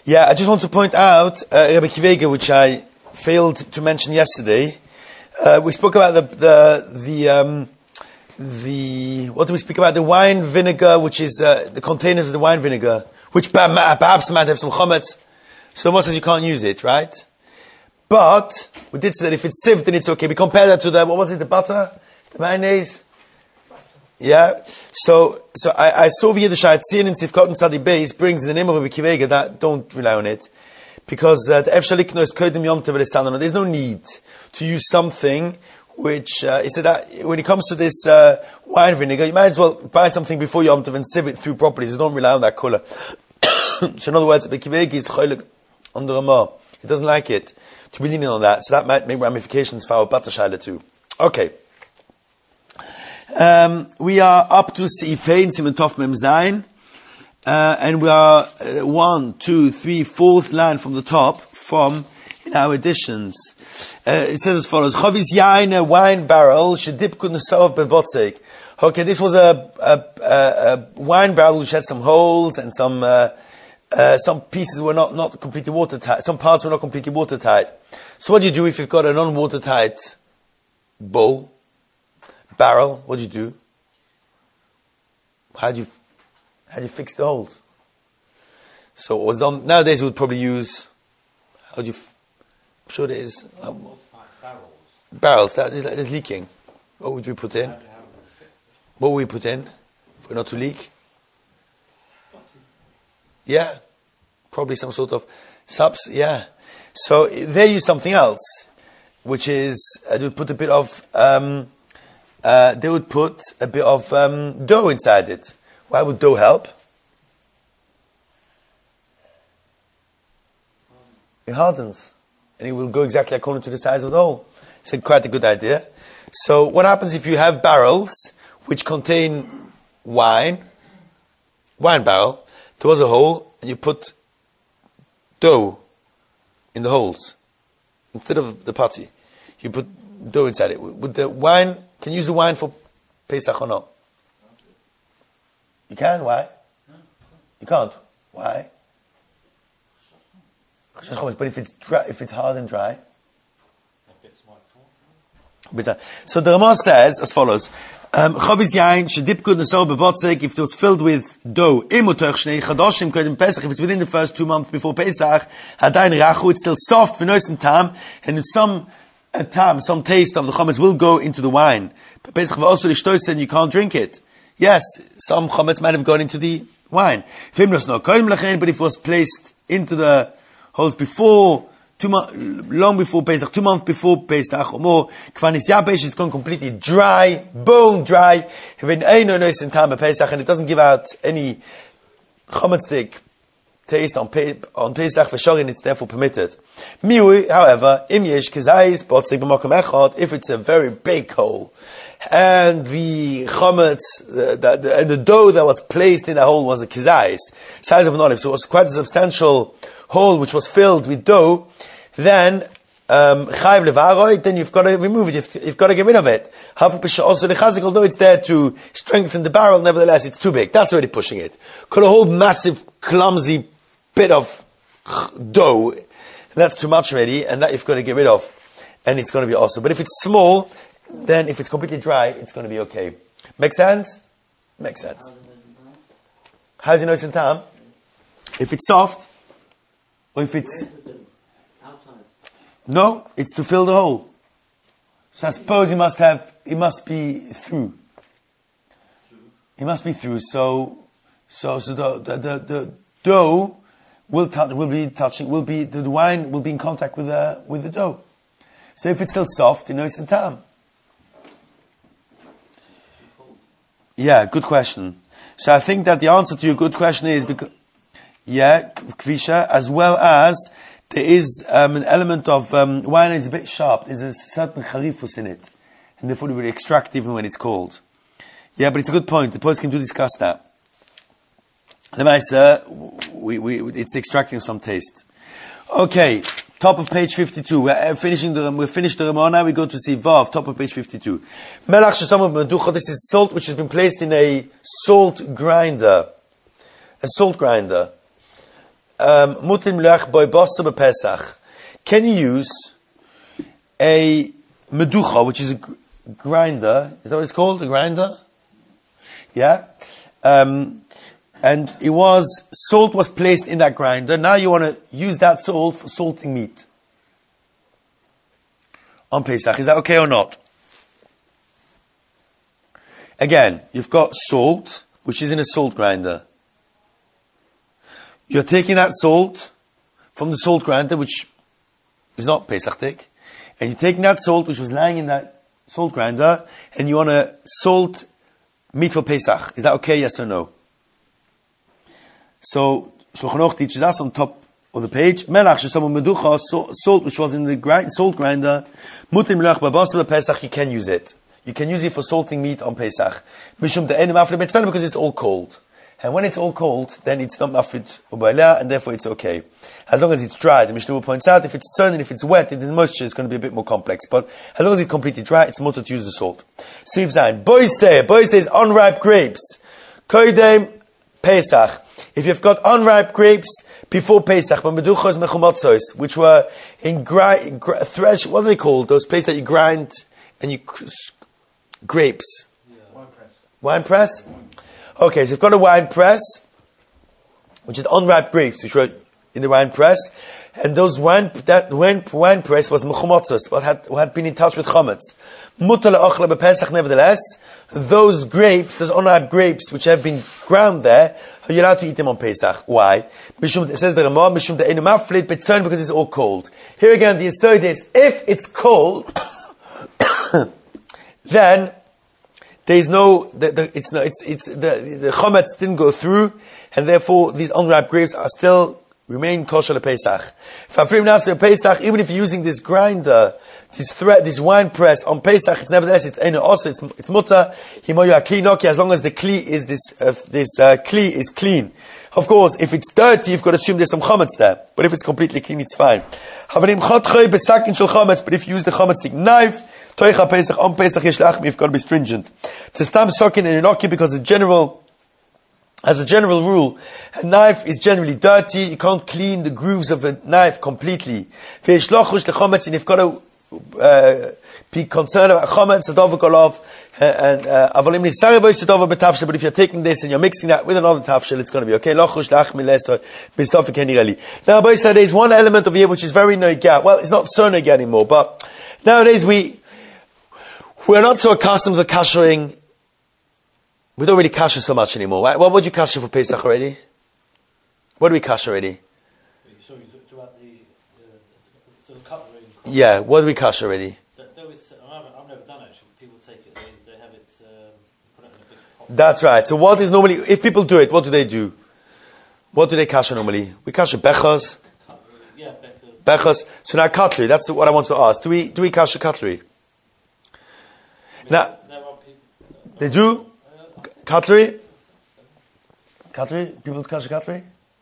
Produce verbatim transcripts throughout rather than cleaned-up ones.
Yeah, I just want to point out, uh, Rabbi Kivega, which I failed to mention yesterday. Uh, we spoke about the, the, the, um, the, what did we speak about? The wine vinegar, which is, uh, the containers of the wine vinegar, which perhaps might have some chometz. So Moshe says you can't use it, right? But, we did say that if it's sieved, then it's okay. We compare that to the, what was it, the butter? The mayonnaise? Yeah, so so I, I saw via the Shaitzin in Sivkot and Tzadi Beis brings in the name of Rabbi Kivega that don't rely on it because uh, the Efshalikno is Kodim Yom Tov V'Lesanon. There's no need to use something which uh, he said that when it comes to this uh, wine vinegar, you might as well buy something before Yom Tov and sieve it through properly. So don't rely on that color. So in other words, Rabbi Kivega is cholik on the Ramah. He doesn't like it to be leaning on that. So that might make ramifications for our Bata Shaila too. Okay. Um, we are up to Seifein Siman Tov Mem Zayin, uh, and we are uh, one, two, three, fourth line from the top from in our editions. Uh, it says as follows: Chaviz Yain, a wine barrel, shedip kudnesov bebotzek. Okay, this was a, a, a, a wine barrel which had some holes and some uh, uh, some pieces were not not completely watertight. Some parts were not completely watertight. So what do you do if you've got a non-watertight bowl? Barrel, what do you do? How do you, how do you fix the holes? So it was done, nowadays we would probably use, how do you, I'm sure there is, um, barrels. Barrels, that is, that is leaking. What would we put in? What would we put in for not to leak? Yeah, probably some sort of subs, yeah. So they use something else, which is, uh, they would put a bit of, um, Uh, they would put a bit of um, dough inside it. Why would dough help? It hardens. And it will go exactly according to the size of the hole. It's a, quite a good idea. So what happens if you have barrels which contain wine, wine barrel, there was a hole, and you put dough in the holes. Instead of the putty, you put dough inside it. Would the wine... Can you use the wine for Pesach or not? You can? Why? You can't. Why? But if it's dry, if it's hard and dry. So the Ramah says as follows: Chaviz yain shedipkud nesor bebotzek. If it was filled with dough, imutoch shnei chadoshim kodim Pesach. If it's within the first two months before Pesach, hadayin rachu. It's still soft, v'nois and tam, and it's some. A time, some taste of the chametz will go into the wine. But Pesach also and you can't drink it. Yes, some chametz might have gone into the wine. But if it was placed into the holes before, two mo- long before Pesach, two months before Pesach or more, it's gone completely dry, bone dry, and it doesn't give out any chametz taste on pe- on Pesach v'shorin, it's therefore permitted. Miui, however, im yesh kezayis botzik b'makom echad, if it's a very big hole, and the chometz, the, the, the, and the dough that was placed in the hole was a kezayis, size of an olive, so it was quite a substantial hole which was filled with dough, then um, chayv levaroi, then you've got to remove it, you've, you've got to get rid of it. Also the chazik, although it's there to strengthen the barrel, nevertheless it's too big. That's already pushing it. Could a whole massive, clumsy bit of dough, that's too much already, and that you've got to get rid of, and it's going to be awesome. But if it's small, then if it's completely dry, it's going to be okay. Make sense? Makes sense. How does he know it's in time? If it's soft, or if it's... No, it's to fill the hole. So I suppose he must have, he must be through. He must be through, so, so, so the, the, the, the dough will touch, will be touching, will be, the wine will be in contact with the, with the dough. So if it's still soft, you know it's in time. Yeah, good question. So I think that the answer to your good question is because, yeah, kvisha, as well as there is um, an element of um, wine is a bit sharp. There's a certain charifus in it, and therefore it will extract even when it's cold. Yeah, but it's a good point. The post can do discuss that. The we, we, it's extracting some taste. Okay, top of page fifty-two. We're finishing the, we're finished the Ramah now. We go to see Vav, top of page fifty-two. Melach shesam b'meducha. This is salt which has been placed in a salt grinder. A salt grinder. um, mutim lech boy basa b'Pesach. Can you use a meducha, which is a gr- grinder? Is that what it's called? A grinder? Yeah. Um, and it was, salt was placed in that grinder. Now you want to use that salt for salting meat on Pesach. Is that okay or not? Again, you've got salt, which is in a salt grinder. You're taking that salt from the salt grinder, which is not Pesachdik, and you're taking that salt, which was lying in that salt grinder, and you want to salt meat for Pesach. Is that okay, yes or no? So, Shulchan Aruch teaches us on top of the page, Melach shesamo meducha, salt which was in the grind, salt grinder, mutim melach babasa Pesach, you can use it. You can use it for salting meat on Pesach. Mishum de'enim afre betzalel, because it's all cold. And when it's all cold, then it's not mafrid ubayla, and therefore it's okay. As long as it's dry, the Mishnah points out, if it's turned and if it's wet, in the moisture it's going to be a bit more complex. But as long as it's completely dry, it's mutter to use the salt. Siv Zayin, Boiseh, Boiseh is unripe grapes. Koidem Pesach. If you've got unripe grapes before Pesach, meduchos mechumotzos, which were in gri- gr- thresh, what are they called? Those places that you grind and you cr- grapes. Yeah. Wine press. Wine press? Okay, so you've got a wine press, which is unripe grapes, which were in the wine press, and those wine that wine, wine press was mechumotzos, what had, what had been in touch with chometz. Mutar le'ochla b'Pesach, nevertheless, those grapes, those unripe grapes, which have been ground there, you're allowed to eat them on Pesach. Why? Mishum, it says the Ramah, Mishum de'enu maflit betzon, because it's all cold. Here again, the aside is, if it's cold, then there is no, the, the, it's no, it's, it's, the, the chometz didn't go through, and therefore these unripe grapes are still, remain kosher le Pesach. Fafrim nasir Pesach, even if you're using this grinder, this thread, this wine press on Pesach, it's nevertheless, it's eno also, it's, it's mutter, himoya klinoki, as long as the kli is this, uh, this, uh, kli is clean. Of course, if it's dirty, you've got to assume there's some chometz there. But if it's completely clean, it's fine. Havanim chotchoy besakin shel chometz, but if you use the chometz stick knife, toicha Pesach, on Pesach yesh lachmi, you've got to be stringent. To stam sokin and enoki, because a general, as a general rule, a knife is generally dirty. You can't clean the grooves of a knife completely. And you've got to uh, be concerned about chometz, and uh, but if you're taking this and you're mixing that with another tafshil, it's going to be okay. Now, Boisa, there's one element of here which is very noiga. Well, it's not so noiga anymore, but nowadays we we're not so accustomed to kashering. We don't really kasher so much anymore. Right? What would you kasher for Pesach already? What do we kasher already? Sorry, you talked about the, the, the cutlery. Yeah, what do we kasher already? That, that was, I've, I've never done it actually. People take it, they, they have it, um, put it in a big pot. That's right. So what is normally, if people do it, what do they do? What do they kasher normally? We kasher bechos. Cutlery, yeah, bechos. Bechos. So now cutlery, that's what I want to ask. Do we do we kasher cutlery? I mean, Now, there are people, they do? Cutlery? Cutlery? People kasher cutlery?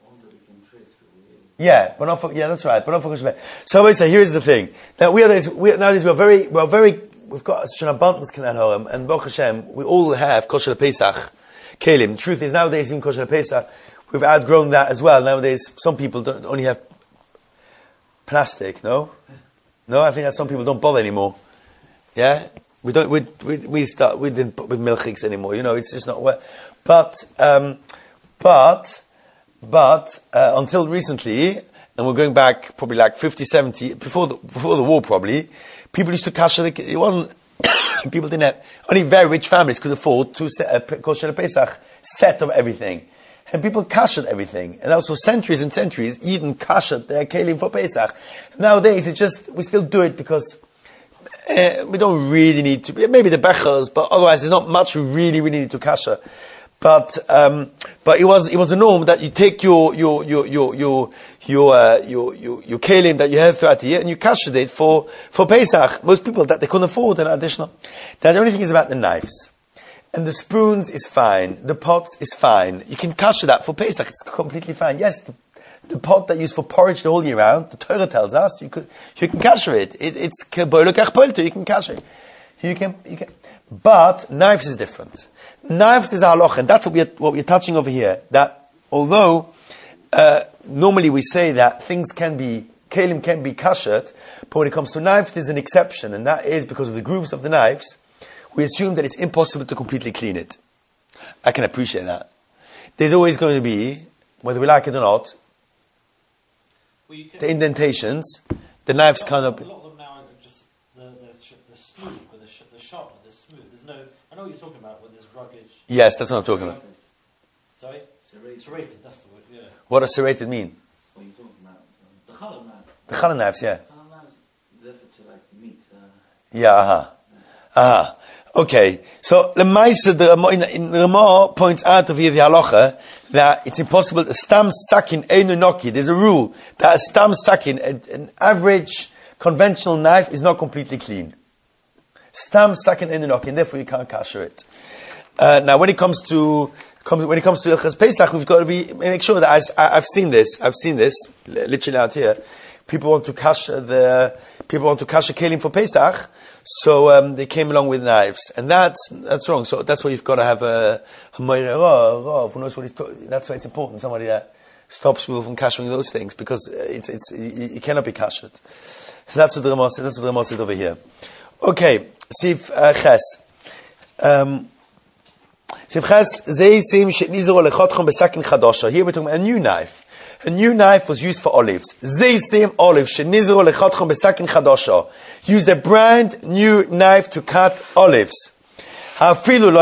Yeah, but not for, yeah, that's right. But not for kosher. So I say, here's the thing. Now we are this, we nowadays we are very, we are very, we've got such an abundance Kanan Horam, and Baruch Hashem, we all have kosher Pesach, kelim. The truth is nowadays even kosher Pesach, we've outgrown that as well. Nowadays some people don't only have plastic. No, no, I think that some people don't bother anymore. Yeah. We don't. We we we start. We didn't put with milchiks anymore. You know, it's just not well. But um, but but uh, until recently, and we're going back probably like fifty, seventy before the before the war. Probably people used to kasher. The, it wasn't people didn't have only very rich families could afford to set a kosher Pesach set of everything, and people kashered everything, and that was for centuries and centuries. Even kashered their kelim for Pesach. Nowadays, it's just we still do it because. Uh, we don't really need to, maybe the bechers, but otherwise there's not much we really, really need to kasher. But, um, but it was, it was a norm that you take your, your, your, your, your, your, uh, your, your, your kelim that you have throughout the year and you kashered it for, for Pesach. Most people that they couldn't afford an additional. Now the only thing is about the knives. And the spoons is fine. The pots is fine. You can kasher that for Pesach. It's completely fine. Yes, the, The pot that you use for porridge the whole year round, the Torah tells us you could you can kasher it. it it's you can kasher. You can you can. But knives is different. Knives is a halacha, and that's what we're what we're touching over here. That although uh, normally we say that things can be, kelim can be kashered, but when it comes to knives, there's an exception, and that is because of the grooves of the knives, we assume that it's impossible to completely clean it. I can appreciate that. There's always going to be, whether we like it or not, Well, you can, the indentations, the knives a lot, kind a of... lot of them now are just the the, sh- the smooth, with the, sh- the sharp, the smooth. There's no. I know what you're talking about with this rugged. Yes, that's what I'm talking about. Sorry, Serrated. serrated. That's the word. Yeah. What does serrated mean? What are you talking about? The challah knife. The challah knives, yeah. Challah knives, they're for like meat. Uh, Yeah, aha. Aha. Okay. So, the Maisa, the Rama, in, in the Rama points out of here the halacha that it's impossible, a stam sakin einu noki. There's a rule that a stam sakin, a- an average conventional knife, is not completely clean. Stam sakin einu noki, and therefore you can't kasher it. Uh, now, when it comes to comes, when it comes to Ilchas Pesach, we've got to be make sure that I, I've seen this. I've seen this literally out here. People want to kasher the people want to kasher kelim for Pesach, so um, they came along with knives, and that's that's wrong. So that's why you've got to have a hamoyre rov who knows what he's talking. That's why it's important. Somebody that stops people from kashering those things, because it's it's it, it cannot be kashered. So that's what the Rama said. That's what the Rama said over here. Okay, Sif uh, Ches. Um, Here we're talking about a new knife. A new knife was used for olives. Zeisim olives. Used a brand new knife to cut olives. Although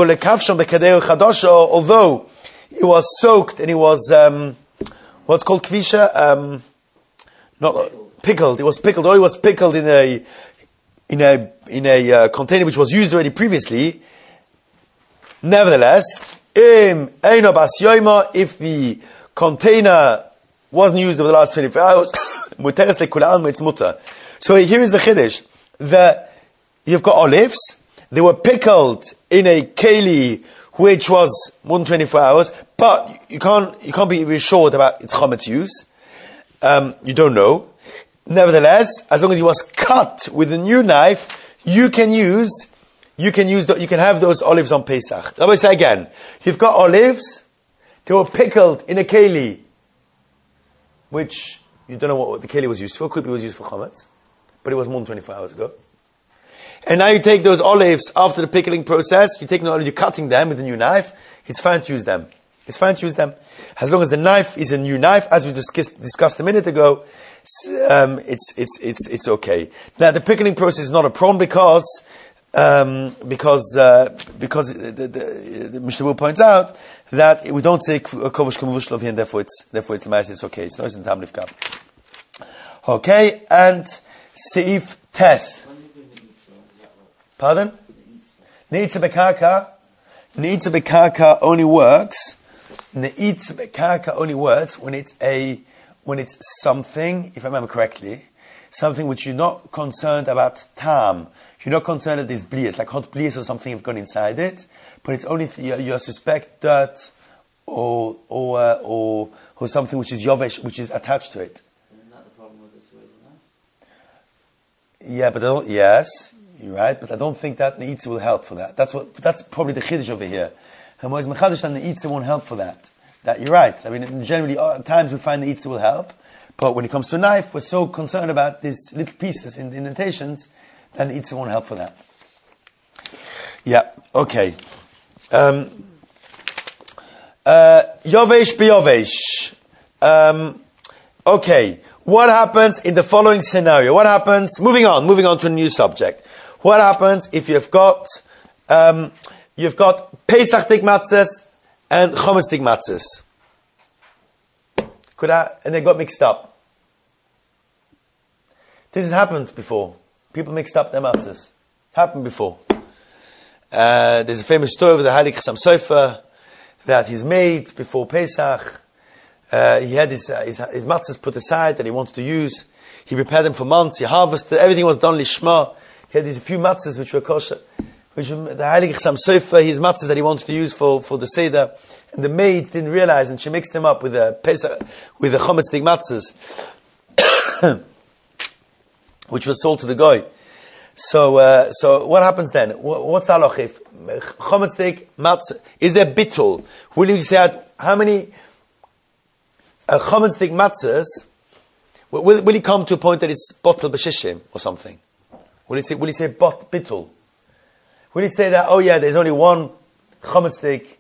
it was soaked and it was um, what's called kvisha, um, not pickled. pickled. It was pickled. Or it was pickled in a in a in a uh, container which was used already previously. Nevertheless, im eino bas yoima, if the container wasn't used over the last twenty-four hours, muteres lekulan, it's mutter. So here is the chiddush: the you've got olives. They were pickled in a keli which was more than twenty-four hours, but you can't you can't be reassured about its chometz use. Um, you don't know. Nevertheless, as long as it was cut with a new knife, you can use. You can use the, you can have those olives on Pesach. Let me say again. You've got olives. They were pickled in a keli, which you don't know what the keli was used for. Could be was used for chametz, but it was more than twenty-four hours ago. And now you take those olives after the pickling process. You take the olives, you're cutting them with a new knife. It's fine to use them. It's fine to use them as long as the knife is a new knife, as we discussed, discussed a minute ago. Um, it's it's it's it's okay. Now the pickling process is not a problem because. Um, because uh, because the, the, the Mishnah Berurah points out that we don't say kovush kemuvushlo here, and therefore it's therefore it's nice. It's okay. It's nice in tam lifkab. Okay, and seif tes. Pardon? Neitza bekarka. Neitza bekarka only works. Neitza bekarka only works when it's a when it's something, if I remember correctly, something which you're not concerned about tam. You're not concerned that there's blias, like hot blias or something have gone inside it, but it's only if you, you suspect dirt or or, uh, or or something which is yovesh, which is attached to it. Isn't that the problem with this word now? Yeah, but I don't, yes, you're right, but I don't think that neitza will help for that. That's what that's probably the chiddush over here. And Moiz Mechadish and the neitza won't help for that. That you're right. I mean, generally, at times we find the neitza will help, but when it comes to a knife, we're so concerned about these little pieces in the indentations. Then Itza won't help for that. Yeah, okay. Um, uh, Yovesh biyovesh. Um, okay, what happens in the following scenario? What happens, moving on, moving on to a new subject. What happens if you've got, um, you've got Pesach dik matzahs and Chometz dik matzahs? Could I, and they got mixed up. This has happened before. People mixed up their matzahs. Happened before. Uh, there's a famous story of the Heilig Chassam Sofer that he's made before Pesach. Uh, he had his, uh, his, his matzahs put aside that he wanted to use. He prepared them for months. He harvested. Everything was done lishma. He had these few matzahs which were kosher. Which were the Heilig Chassam Sofer, his matzahs that he wanted to use for, for the Seder. And the maid didn't realize, and she mixed them up with the Pesach, with the Chometz dik matzahs. Which was sold to the goy. So, uh, so what happens then? What, what's the halach if chometz dik matzah? Is there bittul? Will you say how many? a common stick matzahs, will, will, will he come to a point that it's bottle b'shishim or something? Will he say, will he say bot, bittul? Will he say that, oh yeah, there's only one common stick?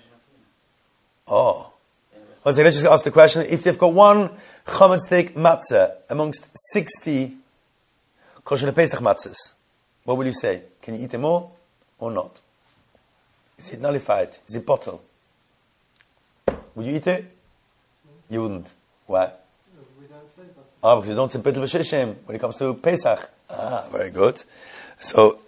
Oh. One second, let's just ask the question. If they've got one common stick matzah amongst sixty kosher Pesach matzahs, what will you say? Can you eat them all or not? Is it nullified? Is it bottle? Would you eat it? You wouldn't. Why? No, we don't say that. Ah, because you don't say bittul b'shishim when it comes to Pesach. Ah, very good. So,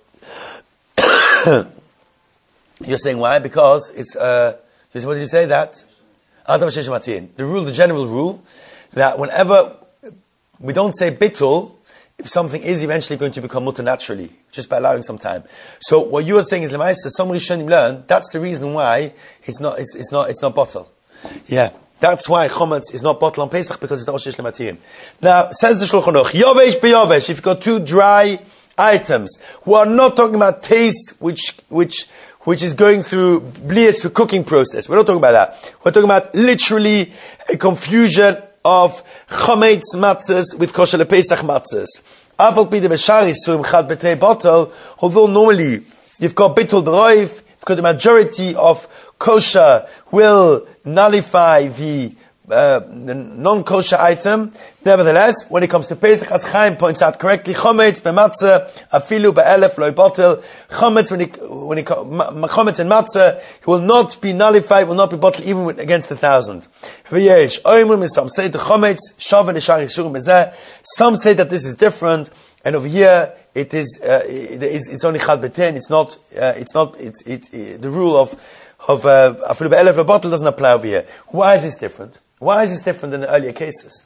you're saying why? Because it's, uh, what did you say? That? The rule, the general rule, that whenever we don't say bittul, if something is eventually going to become mutter naturally, just by allowing some time. So what you are saying is, Lemaisa, some Rishonim learn, that's the reason why it's not, it's, it's not, it's not bottle. Yeah. That's why chometz is not bottle on Pesach, because it's not Oshish Lematin. Now, says the Shulchan Aruch, Yovesh beyovesh, if you've got two dry items, we are not talking about taste, which, which, which is going through blias, through cooking process. We're not talking about that. We're talking about literally a confusion of chometz matzahs with kosher lePesach matzahs. Aval pide b'shari surim chad b'trei bottle, although normally you've got bittul b'roiv, you've got the majority of kosher will nullify the, uh, the non-kosher item. Nevertheless, when it comes to Pesach, as Chaim points out correctly, chometz b'matzah afilu b'elef loy bottle. Chometz when he when he chometz and matzah, he will not be nullified, will not be bottled even with, against a thousand. V'yesh oimrim, some say the chometz shaven l'shari shurim bezeh. Some say that this is different, and over here it is uh, it is it's only chad b'ten. It's not uh, it's not it's it, it the rule of of afilu b'elef loy bottle doesn't apply over here. Why is this different? Why is this different than the earlier cases?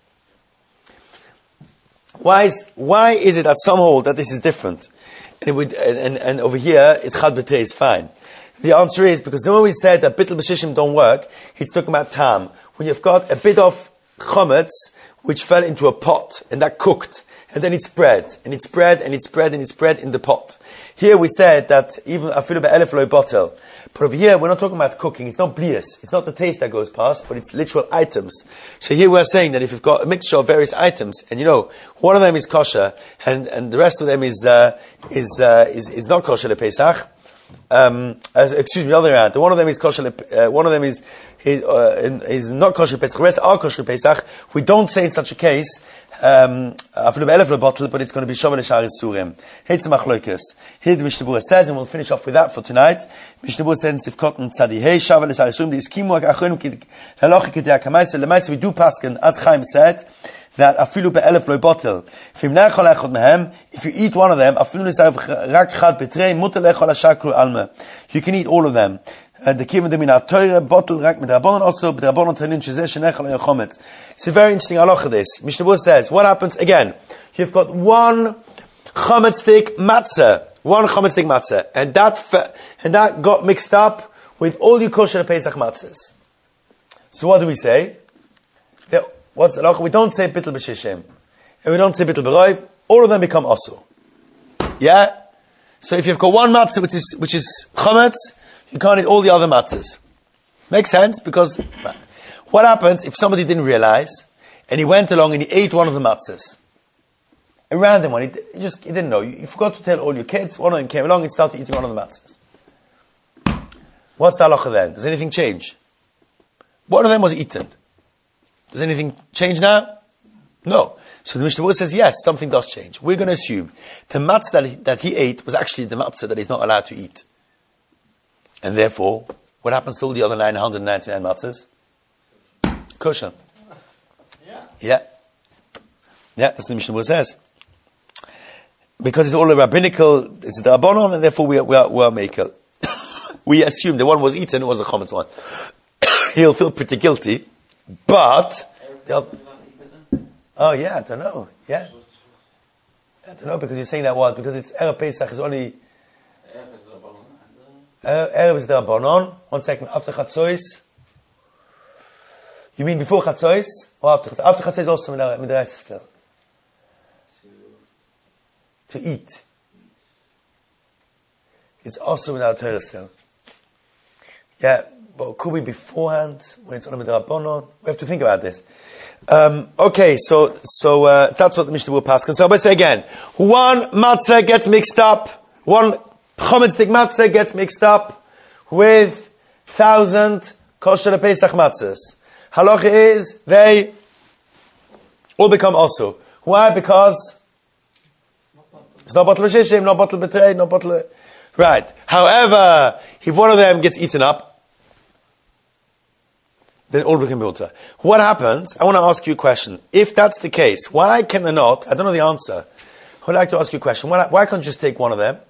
Why is, why is it that some hold that this is different? And, it would, and, and, and over here, it's chad b'tei is fine. The answer is, because the moment we said that bittul b'shishim don't work, he's talking about tam. When you've got a bit of chometz, which fell into a pot, and that cooked, and then it spread, and it spread, and it spread, and it spread in the pot. Here we said that even afilu be'elef loy bottle. But over here, we're not talking about cooking. It's not blias. It's not the taste that goes past, but it's literal items. So here we're saying that if you've got a mixture of various items, and you know, one of them is kosher, and, and the rest of them is, uh, is, uh, is, is not kosher le Pesach, um, uh, excuse me, the other way around. One of them is kosher, le, uh, one of them is, is, uh, is not kosher le Pesach, the rest are kosher le Pesach. We don't say in such a case, um, bottle, but it's going to be Shovel Shari Surim. Here's the Machloikus. Here the Mishnah Berurah says, and we'll finish off with that for tonight. Mishnah Berurah says in Sivkot and Tzadi, Hey, Shovel Shari Surim, the Iskimu Achronim Halachi Kedei HaKamaisa. Lemaisa, we do paskin, as Chaim said, that afilu be'elef loy bottle. If you nechol echad mehem, if you eat one of them, afilu nisayv rak chad betrei, mutar lechol hashakru alma. You can eat all of them. The kivim dem in a Torah bottle rak mit rabbanon also b'rabbanon tanin shezeh shenechol yochometz. It's a very interesting halacha. This Mishnah Berurah says, what happens again? You've got one chometz stick matzah, one chometz stick matzah, and that and that got mixed up with all your kosher Pesach matzahs. So what do we say? They're, What's the halacha? We don't say bittul b'shishim, and we don't say bittul b'roiv. All of them become asu. Yeah. So if you've got one matzah which is which is chometz, you can't eat all the other matzahs. Makes sense, because what happens if somebody didn't realize and he went along and he ate one of the matzahs, a random one? He, he just he didn't know. You, you forgot to tell all your kids. One of them came along and started eating one of the matzahs. What's the halacha then? Does anything change? One of them was eaten. Does anything change now? No. So the Mishnah Berurah says, yes, something does change. We're going to assume the matzah that he, that he ate was actually the matzah that he's not allowed to eat. And therefore, what happens to all the other nine hundred ninety-nine matzahs? Kosher. Yeah. Yeah. Yeah, that's what the Mishnah Berurah says. Because it's all a rabbinical, it's the rabbanon, and therefore we are, we are, we are makel. We assume the one was eaten, it was the chometz one. He'll feel pretty guilty. But, oh yeah, I don't know. Yeah, I don't know, because you're saying that what? Because it's Erev Pesach is only Erev is the Rabbanon. One second, after Chatzois. You mean before Chatzois or after Chatzois? After Chatzois also Midrash still to eat. It's also without Torah still. Yeah, but could we beforehand when it's on a midrabanon? We have to think about this. Um, okay, so so uh, that's what the Mishnah will pass. So I say again, one matzah gets mixed up, one chometz stick matzah gets mixed up with thousand kosher Pesach matzahs. Halacha is they all become also. Why? Because it's not bottle b'shishim, not bottle b'trei, not bottle. Right. However, if one of them gets eaten up, then all become mutter. What happens? I want to ask you a question. If that's the case, why can they not? I don't know the answer. I would like to ask you a question. Why, why can't you just take one of them?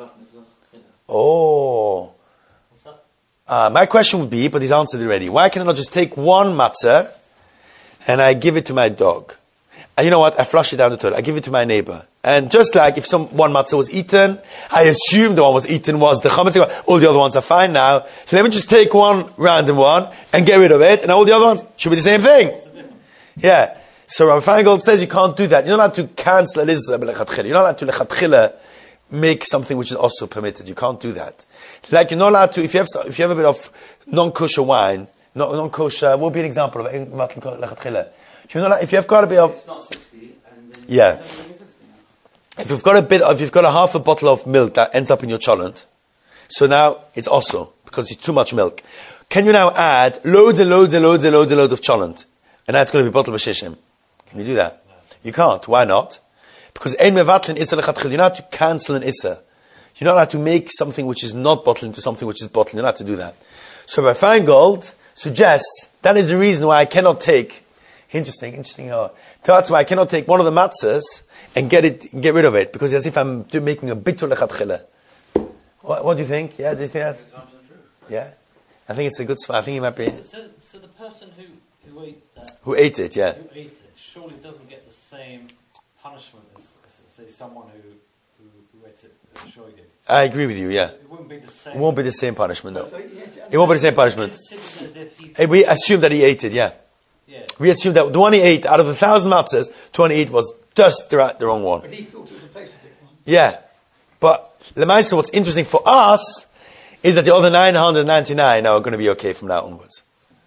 Oh. What's that? Uh, my question would be, but he's answered it already. Why can I not just take one matzah and I give it to my dog? And you know what? I flush it down the toilet. I give it to my neighbor. And just like if some one matzah was eaten, I assume the one was eaten was the chametz. All the other ones are fine now. So let me just take one random one and get rid of it, and all the other ones should be the same thing. Yeah. So Rabbi Feingold says you can't do that. You're not allowed to cancel a lizah b'lechatchila. You're not allowed to lechatchila make something which is also permitted. You can't do that. Like you're not allowed to, if you have if you have a bit of non-kosher wine, non-kosher, what would be an example of lechatchila? You're not allowed, if you have got a bit of, it's not sixty, and then yeah. sixty now. If you've got a bit, if you've got a half a bottle of milk that ends up in your cholent, so now it's also because it's too much milk. Can you now add loads and loads and loads and loads and loads of cholent, and now it's going to be bottle b'shishim? Can you do that? No. You can't. Why not? Because ein mevatlin issa lechatchil. You're not allowed to cancel an issa. You're not allowed to make something which is not bottled into something which is bottled. You're not allowed to do that. So Rabbi Feingold suggests that is the reason why I cannot take. Interesting, interesting. Uh, that's why I cannot take one of the matzahs and get it, get rid of it, because as if I'm do, making a bitul lechatchila. What, what do you think? Yeah, do you think that? Yeah, I think it's a good spot. I think it might be. So, so the person who, who ate that, who ate it, yeah, who ate it, surely doesn't get the same punishment as, as say someone who who, who ate it as Shoigig. I agree with you. Yeah, it wouldn't be the same. It won't be the same punishment. No, it won't be the same punishment. It's as if he, Hey, we assume that he ate it. Yeah. yeah. We assume that the one he ate, out of the thousand matzahs, the one he ate was just the, right, the wrong one. But he thought it was a Pesach one. Yeah. But, Lemaisa, what's interesting for us is that the other nine hundred ninety-nine are going to be okay from now onwards.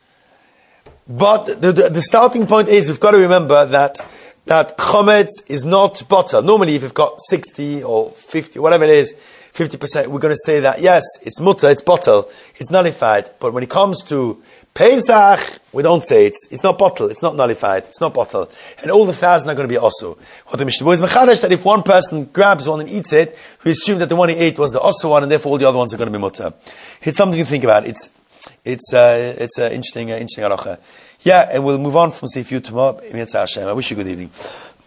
But the, the, the starting point is, we've got to remember that that chometz is not butter. Normally, if you've got sixty or fifty, whatever it is, fifty percent, we're going to say that, yes, it's mutter, it's bottle, it's nullified. But when it comes to Pesach, we don't say it's it's not bottle, it's not nullified, it's not bottle. And all the thousand are going to be also. What the Mishnah is mechadesh, that if one person grabs one and eats it, we assume that the one he ate was the also one, and therefore all the other ones are going to be mutter. It's something to think about. It's it's uh, it's uh, interesting, uh, interesting halacha. Yeah, and we'll move on from Seif Yud tomorrow. I wish you a good evening.